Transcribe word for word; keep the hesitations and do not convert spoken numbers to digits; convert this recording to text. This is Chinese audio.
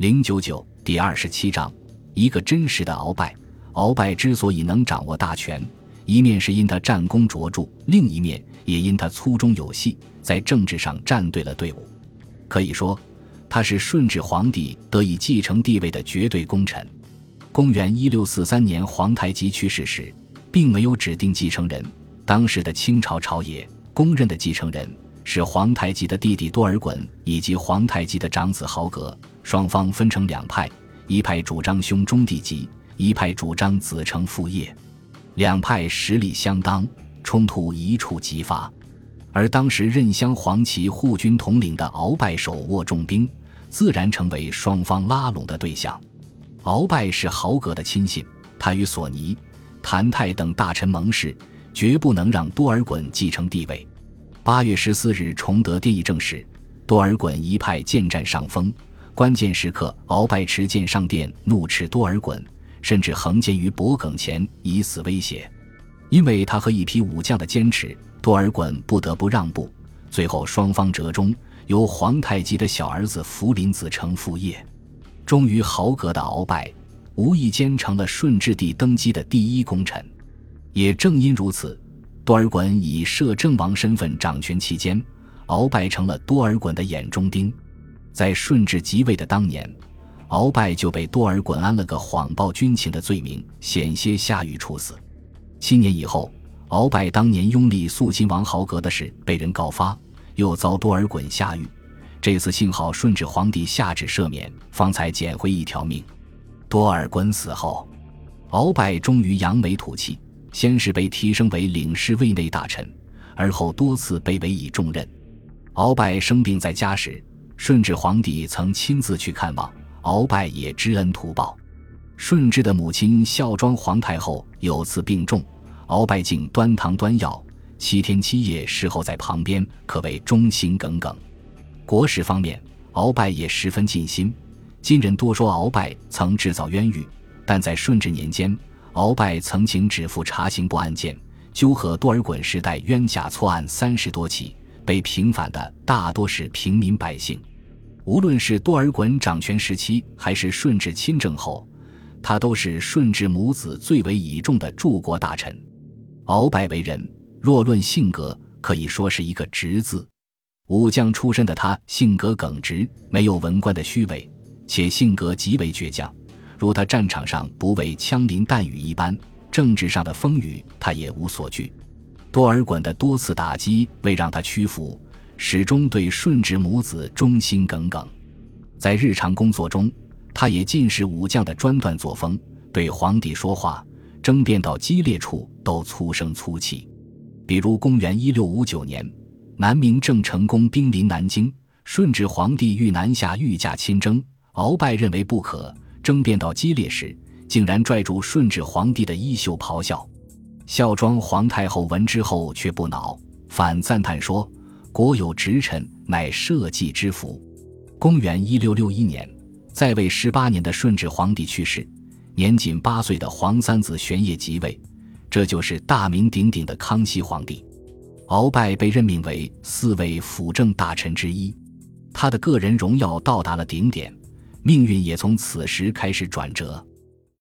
零九九第二十七章，一个真实的鳌拜。鳌拜之所以能掌握大权，一面是因他战功卓著，另一面也因他粗中有细，在政治上站对了队伍。可以说，他是顺治皇帝得以继承帝位的绝对功臣。公元一六四三年皇太极去世时，并没有指定继承人，当时的清朝朝野公认的继承人是皇太极的弟弟多尔衮以及皇太极的长子豪格，双方分成两派，一派主张兄终弟及，一派主张子承父业。两派实力相当，冲突一触即发。而当时任襄黄旗护军统领的鳌拜手握重兵，自然成为双方拉拢的对象。鳌拜是豪格的亲信，他与索尼、谭泰等大臣盟誓，绝不能让多尔衮继承帝位。八月十四日崇德殿议政时，多尔衮一派渐占上风，关键时刻鳌拜持剑上殿怒斥多尔衮，甚至横剑于脖颈前以死威胁。因为他和一批武将的坚持，多尔衮不得不让步，最后双方折中，由皇太极的小儿子福临子承父业。终于豪格的鳌拜无意间成了顺治帝登基的第一功臣。也正因如此，多尔衮以摄政王身份掌权期间，鳌拜成了多尔衮的眼中钉。在顺治即位的当年，鳌拜就被多尔衮安了个谎报军情的罪名，险些下狱处死。七年以后，鳌拜当年拥立肃亲王豪格的事被人告发，又遭多尔衮下狱。这次幸好顺治皇帝下旨赦免，方才捡回一条命。多尔衮死后，鳌拜终于扬眉吐气，先是被提升为领侍卫内大臣，而后多次被委以重任。鳌拜生病在家时，顺治皇帝曾亲自去看望，鳌拜也知恩图报。顺治的母亲孝庄皇太后有次病重，鳌拜竟端汤端药，七天七夜侍候在旁边，可谓忠心耿耿。国事方面，鳌拜也十分尽心。今人多说鳌拜曾制造冤狱，但在顺治年间，鳌拜曾请指父查刑部案件，纠合多尔衮时代冤假错案三十多起，被平反的大多是平民百姓。无论是多尔衮掌权时期还是顺治亲政后，他都是顺治母子最为倚重的柱国大臣。鳌拜为人，若论性格，可以说是一个直字。武将出身的他性格耿直，没有文官的虚伪，且性格极为倔强，如他战场上不畏枪林弹雨一般，政治上的风雨他也无所惧。多尔衮的多次打击未让他屈服，始终对顺治母子忠心耿耿。在日常工作中，他也尽是武将的专断作风，对皇帝说话争辩到激烈处都粗声粗气。比如公元一六五九年，南明郑成功兵临南京，顺治皇帝欲南下御驾亲征，鳌拜认为不可，争辩到激烈时，竟然拽住顺治皇帝的衣袖咆哮。孝庄皇太后闻之后却不恼，反赞叹说：国有直臣，乃社稷之福。公元一六六一年，在位十八年的顺治皇帝去世，年仅八岁的皇三子玄烨即位，这就是大名鼎鼎的康熙皇帝。鳌拜被任命为四位辅政大臣之一，他的个人荣耀到达了顶点，命运也从此时开始转折。